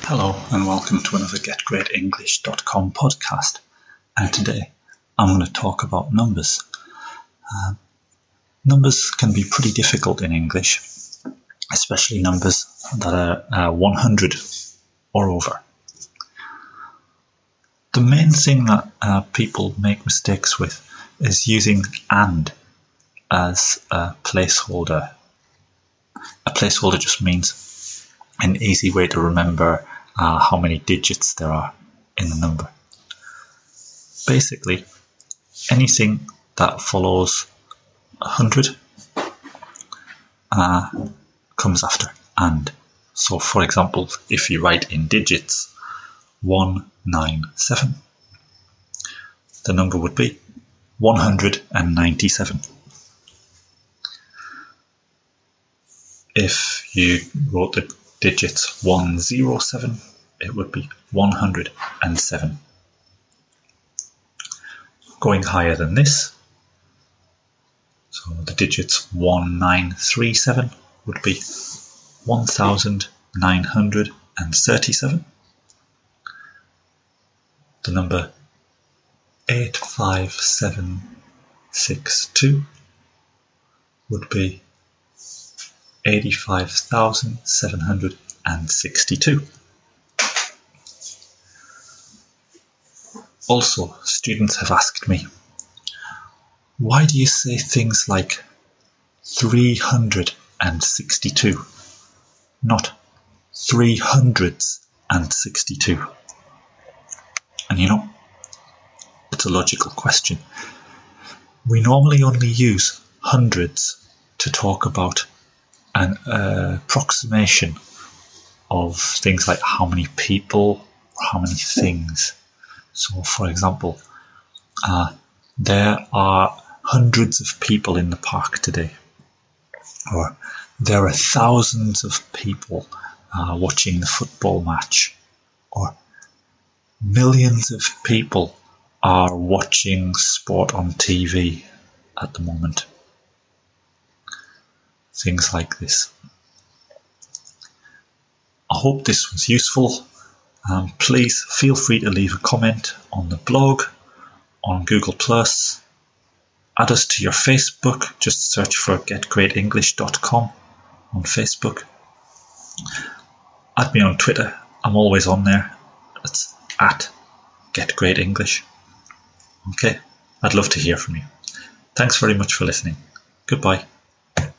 Hello and welcome to another GetGreatEnglish.com podcast, and today I'm going to talk about numbers. Numbers can be pretty difficult in English, especially numbers that are 100 or over. The main thing that people make mistakes with is using "and" as a placeholder. A placeholder just means an easy way to remember how many digits there are in the number. Basically, anything that follows 100 comes after "and". So, for example, if you write in digits 197, the number would be 197. If you wrote the digits 107, it would be 107. Going higher than this, so the digits 1937 would be 1937. The number 85762 would be 85,762. Also, students have asked me, why do you say things like 362, not 362? And you know, it's a logical question. We normally only use hundreds to talk about an approximation of things like how many people or how many things. So, for example, there are hundreds of people in the park today, or there are thousands of people watching the football match, or millions of people are watching sport on TV at the moment. Things like this. I hope this was useful. Please feel free to leave a comment on the blog, on Google+. Add us to your Facebook. Just search for GetGreatEnglish.com on Facebook. Add me on Twitter. I'm always on there. It's at GetGreatEnglish. Okay, I'd love to hear from you. Thanks very much for listening. Goodbye.